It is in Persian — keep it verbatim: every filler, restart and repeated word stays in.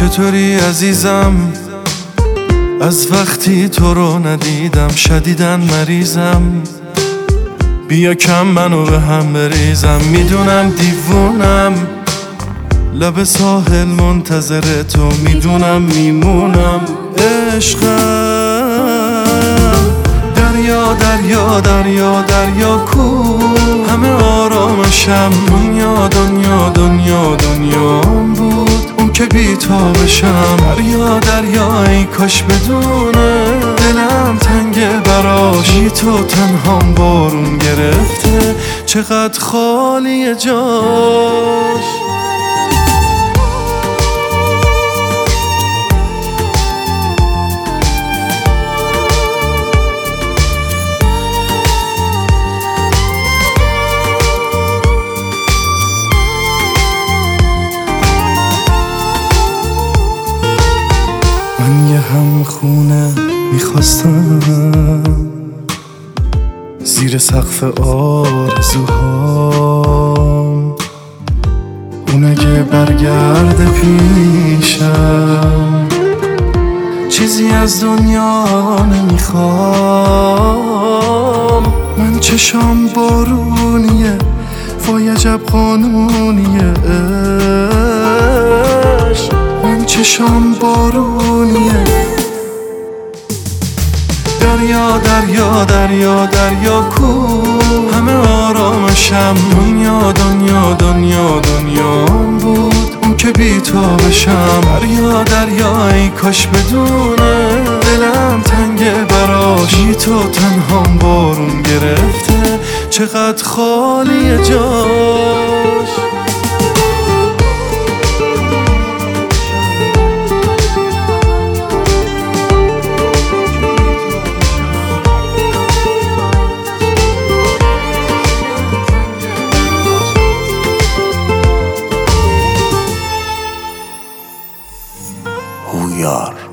چطوری عزیزم؟ از وقتی تو رو ندیدم شدیدن مریضم. بیا کم منو به هم بریزم. میدونم دیوونم، لب ساحل منتظر تو، میدونم میمونم. عشقم دریا دریا دریا دریا کو، همه آرامشم. دنیا دنیا دنیا دنیام بود اون که بی تا بشم. دریا دریا ای کاش بدونه دلم تنگه براش. بی تو تنهام بارون گرفته، چقدر خالیه جاش. من یه هم خونه میخواستم زیر سقف آرزوهام، اون اگه برگرده پیشم چیزی از دنیا نمیخوام. من چشام بارونیه، وای عجب قانونیه عشق. من چشام بارونیه. دریا دریا دریا دریا کو، همه آرامشم. دنیا دنیا دنیا دنیام بود اون که بی تا بشم. دریا دریا ای کاش بدونه دلم تنگه براش. بی تو تنهام بارون گرفته، چقدر خالیه جاش. هویار.